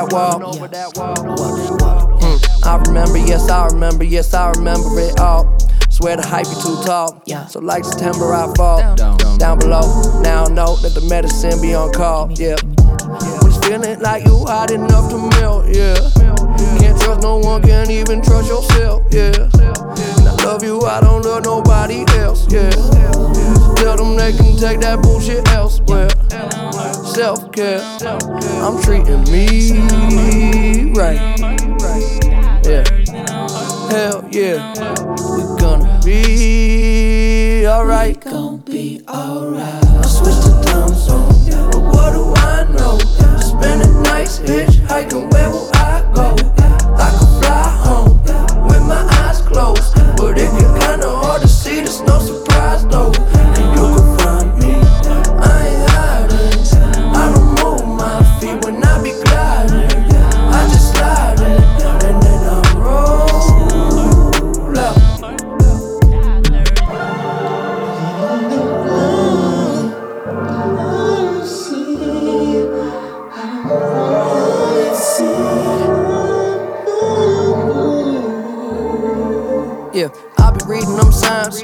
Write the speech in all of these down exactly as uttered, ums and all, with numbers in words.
that wall. Mm, I remember, yes, I remember, yes, I remember it all. Swear the hype be too tall, so like September I fall down below. Now I know that the medicine be on call, yeah. When it's feeling like you hot enough to melt, yeah. Can't trust no one, can't even trust yourself, yeah. And I love you, I don't love nobody else, yeah. Tell them they can take that bullshit elsewhere. Self-care, I'm treating me right, yeah. Hell yeah, we gonna be alright. We gon' be alright. I switch the time zone, but what do I know? Spending nights hitchhiking, where will I go? I could fly home with my eyes closed, but it get kinda hard to see, there's no surprise though. And you can find me, I ain't hiding. I don't move my feet when I be gliding. I just slide in, and then I roll up. Yeah, I be reading them signs.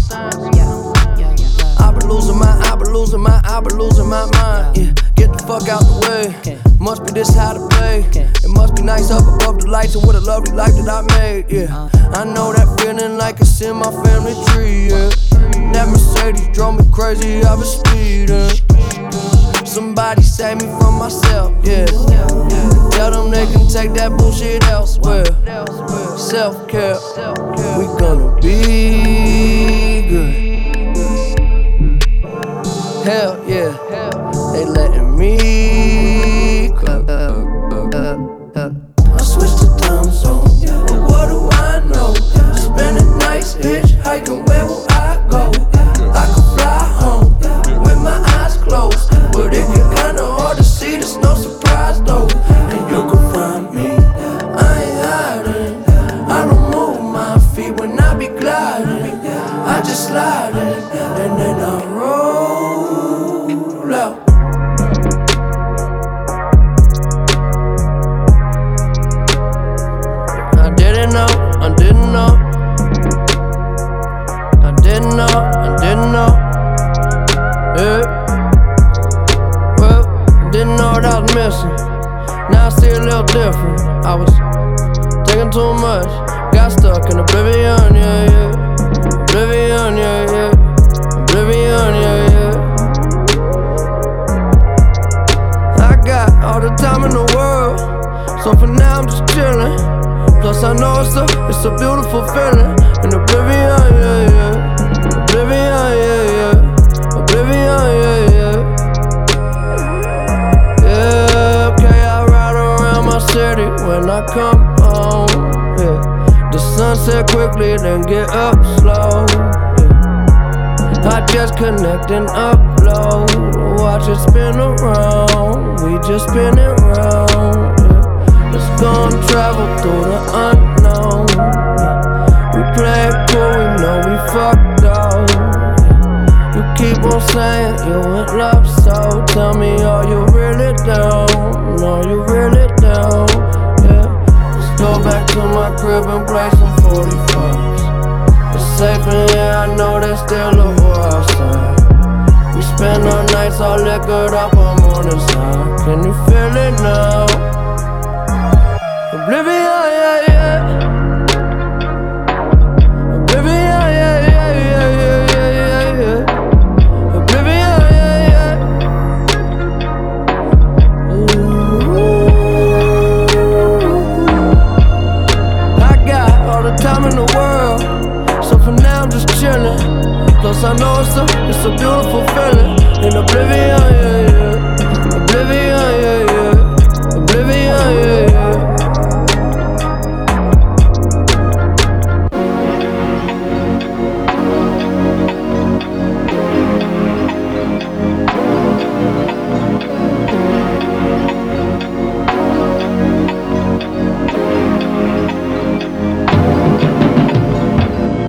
I be losing my, I be losing my, I be losing my mind. Yeah, get the fuck out the way. Must be this how to play. It must be nice up above the lights and what a lovely life that I made. Yeah, I know that feeling like it's in my family tree. Yeah, that Mercedes drove me crazy. I was speeding. Somebody save me from myself. Yeah, tell them they can take that bullshit elsewhere. Self-care, we gonna be good. Hell yeah, they letting me go. I switched the time zone, but what do I know? Spending nights hitchhiking, where will I go? I could fly home with my eyes closed, but it get kinda hard to see, there's no surprise though. And you can find me, I ain't hiding. I don't move my feet when I be gliding. I just slide in, and then I roll out. I didn't know, I didn't know. I didn't know, I didn't know. Yeah. Well, didn't know what I was missing. Now I see a little different. I was taking too much, got stuck in oblivion, yeah, yeah. Oblivion, yeah, yeah. Oblivion, yeah, yeah. I got all the time in the world, so for now I'm just chillin'. Plus I know it's a, it's a beautiful feeling. In oblivion, yeah, yeah. Oblivion, yeah, yeah. Oblivion, yeah, yeah. Yeah, okay, I ride around my city when I come home, yeah. The sunset quickly, then get up slow, yeah. I just connect and upload. Watch it spin around, we just spin it round, yeah. Let's go and travel through the unknown, yeah. We play it cool, we know we fucked up, yeah. You keep on saying you in love, so tell me, are you really down? Are you really down? Yeah. Let's go back to my crib and play some forty-fives. It's safe in here, I know there's still a war outside. We spend our nights all liquored up on morning side. Can you feel it now? Oblivion, yeah, yeah. Oblivion, yeah, yeah, yeah, yeah, yeah, yeah. Oblivion, yeah, yeah. Ooh. I got all the time in the world, so for now I'm just chillin'. Plus I know it's a, it's a beautiful feeling. In oblivion, yeah.